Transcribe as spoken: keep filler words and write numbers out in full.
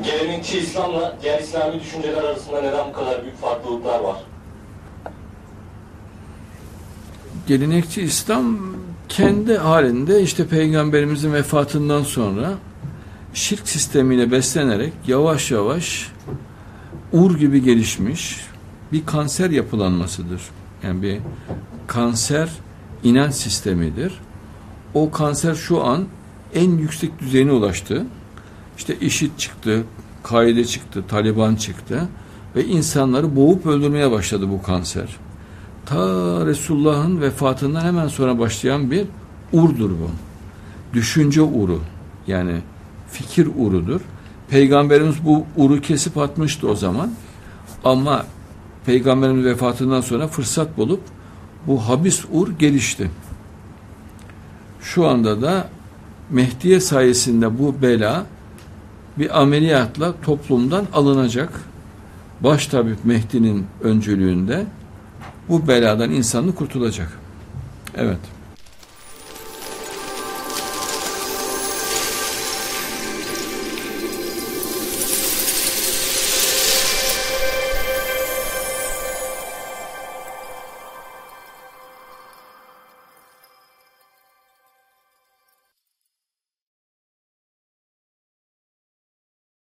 Gelenekçi İslam'la diğer İslami düşünceler arasında neden bu kadar büyük farklılıklar var? Gelenekçi İslam kendi halinde işte Peygamberimizin vefatından sonra şirk sistemiyle beslenerek yavaş yavaş Ur gibi gelişmiş bir kanser yapılanmasıdır. Yani bir kanser inanç sistemidir. O kanser şu an en yüksek düzeyine ulaştı. İşte IŞİD çıktı, Kaide çıktı, Taliban çıktı ve insanları boğup öldürmeye başladı bu kanser. Ta Resulullah'ın vefatından hemen sonra başlayan bir urdur bu. Düşünce uru, yani fikir urudur. Peygamberimiz bu uru kesip atmıştı o zaman. Ama Peygamberimiz vefatından sonra fırsat bulup bu habis ur gelişti. Şu anda da Mehdiye sayesinde bu bela bir ameliyatla toplumdan alınacak. Baştabip Mehdi'nin öncülüğünde bu beladan insanlık kurtulacak. Evet.